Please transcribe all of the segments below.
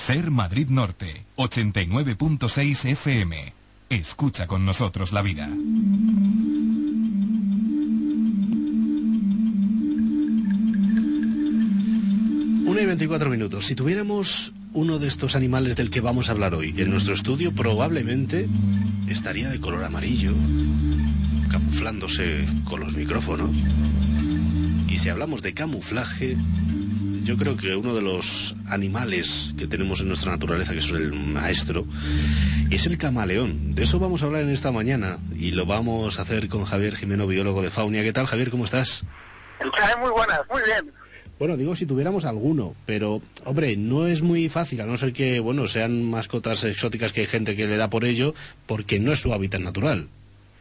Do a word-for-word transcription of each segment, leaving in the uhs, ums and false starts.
Ser Madrid Norte, ochenta y nueve punto seis F M. Escucha con nosotros la vida. Una y veinticuatro minutos. Si tuviéramos uno de estos animales del que vamos a hablar hoy en nuestro estudio, probablemente estaría de color amarillo, camuflándose con los micrófonos. Y si hablamos de camuflaje, yo creo que uno de los animales que tenemos en nuestra naturaleza, que es el maestro, es el camaleón. De eso vamos a hablar en esta mañana y lo vamos a hacer con Javier Jimeno, biólogo de Faunia. ¿Qué tal, Javier? ¿Cómo estás? Muy buenas, muy bien. Bueno, digo si tuviéramos alguno, pero, hombre, no es muy fácil, a no ser que, bueno, sean mascotas exóticas que hay gente que le da por ello, porque no es su hábitat natural.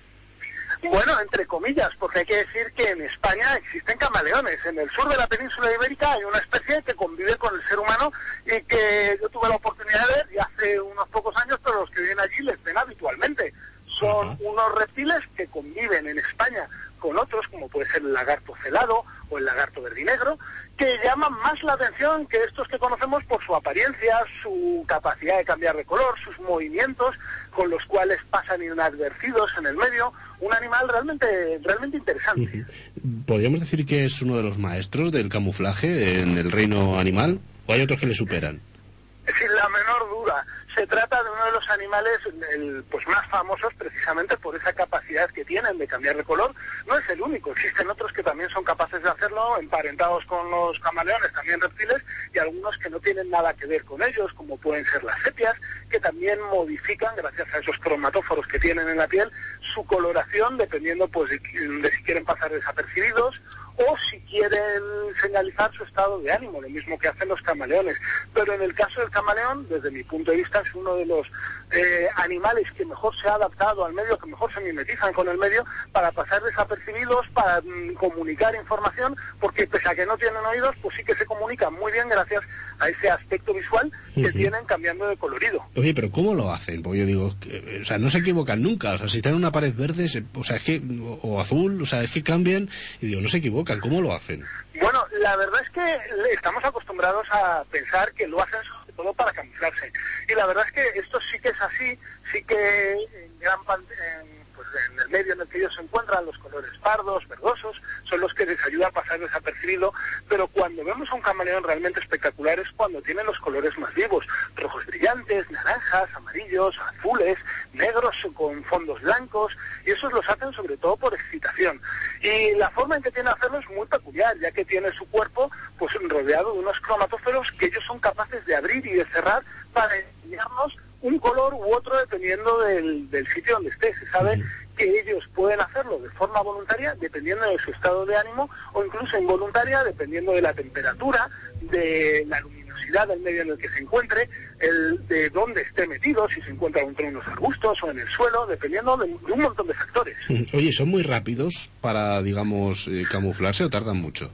Bueno, entre comillas, porque hay que decir que en España existen camaleones. En el sur de la península ibérica hay una especie que convive con el ser humano y que yo tuve la oportunidad de ver ya hace unos pocos años, pero los que viven allí les ven habitualmente. Son uh-huh. unos reptiles que conviven en España con otros, como puede ser el lagarto celado o el lagarto verdinegro, que llaman más la atención que estos que conocemos por su apariencia, su capacidad de cambiar de color, sus movimientos, con los cuales pasan inadvertidos en el medio. Un animal realmente realmente interesante. ¿Podríamos decir que es uno de los maestros del camuflaje en el reino animal? ¿O hay otros que le superan? Sin la menor duda. Se trata de uno de los animales el, pues más famosos precisamente por esa capacidad que tienen de cambiar de color. No es el único, existen otros que también son capaces de hacerlo, emparentados con los camaleones, también reptiles, y algunos que no tienen nada que ver con ellos, como pueden ser las sepias, que también modifican, gracias a esos cromatóforos que tienen en la piel, su coloración, dependiendo pues de, de si quieren pasar desapercibidos o si quieren señalizar su estado de ánimo, lo mismo que hacen los camaleones. Pero en el caso del camaleón, desde mi punto de vista, es uno de los eh, animales que mejor se ha adaptado al medio, que mejor se mimetizan con el medio para pasar desapercibidos, para mm, comunicar información, porque pese a que no tienen oídos, pues sí que se comunican muy bien gracias a ese aspecto visual que uh-huh. tienen cambiando de colorido. Oye, pero ¿cómo lo hacen? Porque yo digo, que, o sea, no se equivocan nunca, o sea, si están en una pared verde, se, o sea, es que, o, o azul, o sea, es que cambian, y digo, no se equivocan. ¿Cómo lo hacen? Bueno, la verdad es que estamos acostumbrados a pensar que lo hacen sobre todo para camuflarse. Y la verdad es que esto sí que es así, sí que en gran parte, en, pues en el medio en el que ellos se encuentran, los colores pardos, verdosos, son los que les ayudan a pasar desapercibido, pero cuando vemos a un camaleón realmente espectacular es cuando tienen los colores más vivos, rojos brillantes, naranjas, amarillos, azules, negros con fondos blancos, y esos los hacen sobre todo por excitación. Y la forma en que tiene de hacerlo es muy peculiar, ya que tiene su cuerpo pues rodeado de unos cromatóforos que ellos son capaces de abrir y de cerrar para enseñarnos un color u otro dependiendo del, del sitio donde esté. Se sabe que ellos pueden hacerlo de forma voluntaria dependiendo de su estado de ánimo o incluso involuntaria dependiendo de la temperatura, de la luminosidad del medio en el que se encuentre, el de dónde esté metido, si se encuentra entre unos arbustos o en el suelo, dependiendo de, de un montón de factores. Oye, ¿son muy rápidos para, digamos, eh, camuflarse o tardan mucho?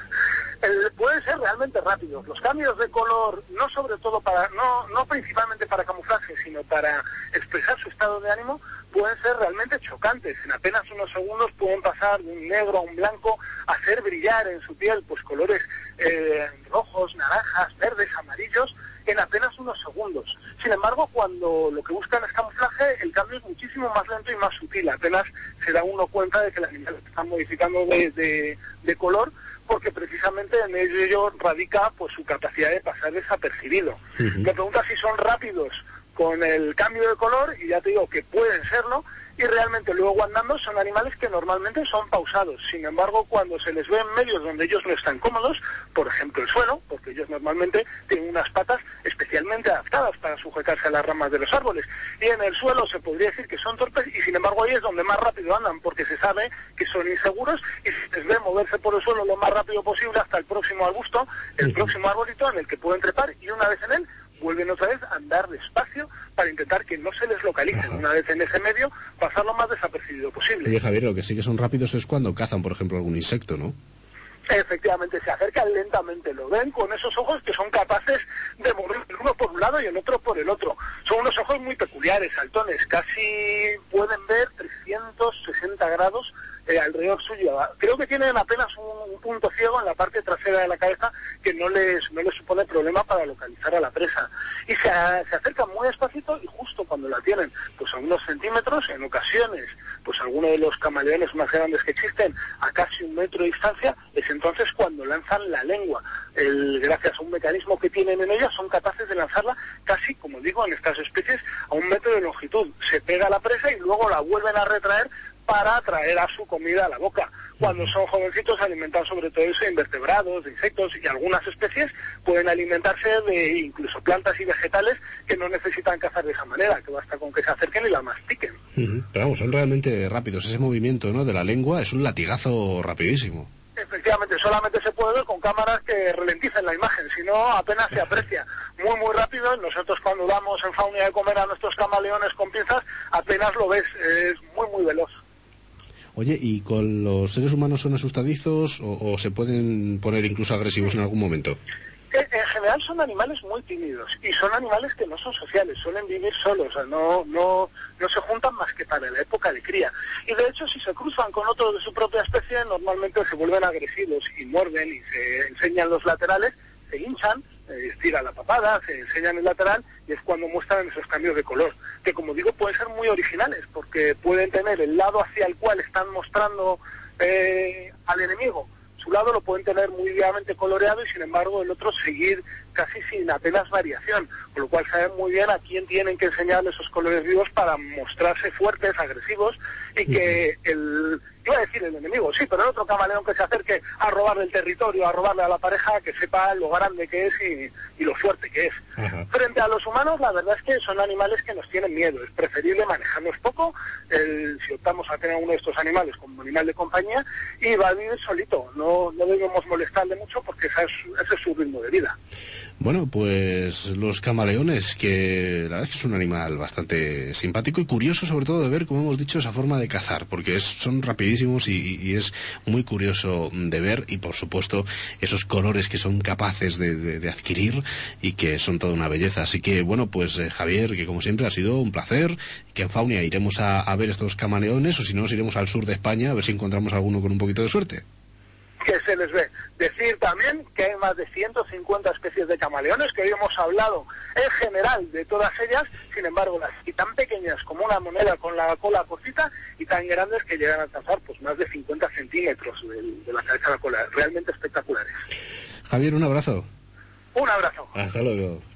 El, pueden ser realmente rápidos. Los cambios de color, no sobre todo para, no, no principalmente para camuflarse, sino para expresar su estado de ánimo, pueden ser realmente chocantes. En apenas unos segundos pueden pasar de un negro a un blanco, hacer brillar en su piel pues colores eh, rojos, naranjas, verdes, amarillos, en apenas unos segundos. Sin embargo, cuando lo que buscan es camuflaje, el cambio es muchísimo más lento y más sutil. Apenas se da uno cuenta de que el animal está modificando de, de, de color, porque precisamente en ello radica pues su capacidad de pasar desapercibido. Uh-huh. Me preguntas si son rápidos con el cambio de color, y ya te digo que pueden serlo, y realmente luego andando son animales que normalmente son pausados. Sin embargo, cuando se les ve en medios donde ellos no están cómodos, por ejemplo el suelo, porque ellos normalmente tienen unas patas especialmente adaptadas para sujetarse a las ramas de los árboles, y en el suelo se podría decir que son torpes, y sin embargo ahí es donde más rápido andan, porque se sabe que son inseguros, y se les ve moverse por el suelo lo más rápido posible hasta el próximo arbusto, el próximo arbolito en el que pueden trepar, y una vez en él vuelven otra vez a andar despacio para intentar que no se les localicen. Ajá. Una vez en ese medio, pasar lo más desapercibido posible. Oye, Javier, lo que sí que son rápidos es cuando cazan, por ejemplo, algún insecto, ¿no? Efectivamente, se acercan lentamente, lo ven con esos ojos que son capaces de mover el uno por un lado y el otro por el otro. Son unos ojos muy peculiares, saltones, casi pueden ver trescientos sesenta grados eh, alrededor suyo. Creo que tienen apenas un, un punto ciego en la parte trasera de la cabeza que no les no les supone problema para localizar a la presa. Y se, se acercan muy despacito y justo cuando la tienen, pues a unos centímetros, en ocasiones, pues algunos de los camaleones más grandes que existen, a casi un metro de distancia, es entonces cuando lanzan la lengua. El, gracias a un mecanismo que tienen en ella, son capaces de lanzarla casi, como digo, en estas especies, a un metro de longitud. Se pega a la presa y luego la vuelven a retraer para traer a su comida a la boca. Cuando son jovencitos se alimentan sobre todo eso de invertebrados, de insectos, y algunas especies pueden alimentarse de incluso plantas y vegetales que no necesitan cazar de esa manera, que basta con que se acerquen y la mastiquen. Uh-huh. Pero vamos, son realmente rápidos. Ese movimiento, ¿no?, de la lengua es un latigazo rapidísimo. Efectivamente, solamente se puede ver con cámaras que ralenticen la imagen, si no apenas se aprecia. Muy, muy rápido. Nosotros cuando damos en Faunia de comer a nuestros camaleones con pinzas, apenas lo ves, es muy, muy veloz. Oye, ¿y con los seres humanos son asustadizos o, o se pueden poner incluso agresivos en algún momento? En general son animales muy tímidos y son animales que no son sociales, suelen vivir solos, o sea, no, no, no se juntan más que para la época de cría. Y de hecho, si se cruzan con otros de su propia especie, normalmente se vuelven agresivos y muerden y se enseñan los laterales, se hinchan, eh, estiran la papada, se enseñan el lateral y es cuando muestran esos cambios de color, que como digo pueden ser muy originales porque pueden tener el lado hacia el cual están mostrando eh, al enemigo. Su lado lo pueden tener muy vivamente coloreado y sin embargo el otro seguir casi sin apenas variación, con lo cual saben muy bien a quién tienen que enseñar esos colores vivos para mostrarse fuertes, agresivos y que el, iba a decir el enemigo, sí, pero el otro camaleón que se acerque a robarle el territorio, a robarle a la pareja, que sepa lo grande que es y, y lo fuerte que es. Ajá. Frente a los humanos, la verdad es que son animales que nos tienen miedo, es preferible manejarlos poco, el, si optamos a tener uno de estos animales como animal de compañía, y va a vivir solito, no, no debemos molestarle mucho porque ese es, ese es su ritmo de vida. Bueno, pues los camaleones, que la verdad es que es un animal bastante simpático y curioso, sobre todo de ver, como hemos dicho, esa forma de cazar, porque es, son rapidísimos y, y es muy curioso de ver, y por supuesto esos colores que son capaces de, de, de adquirir y que son toda una belleza. Así que bueno, pues eh, Javier, que como siempre ha sido un placer, que en Faunia iremos a, a ver estos camaleones, o si no nos iremos al sur de España a ver si encontramos alguno con un poquito de suerte. Que se les ve. Decir también que hay más de ciento cincuenta especies de camaleones, que hoy hemos hablado en general de todas ellas, sin embargo las y tan pequeñas como una moneda con la cola cortita y tan grandes que llegan a alcanzar pues más de cincuenta centímetros de, de la cabeza a la cola, realmente espectaculares. Javier, un abrazo. Un abrazo. Hasta luego.